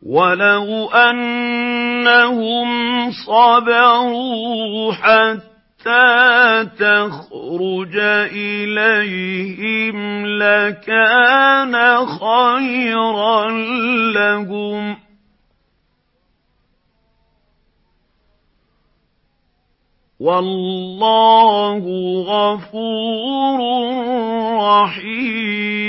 وَلَوْ أَنَّهُمْ صَبَرُوا حَتَّىٰ تَخْرُجَ إِلَيْهِمْ لَكَانَ خَيْرًا لَّهُمْ ۚ وَاللَّهُ غَفُورٌ رَّحِيمٌ.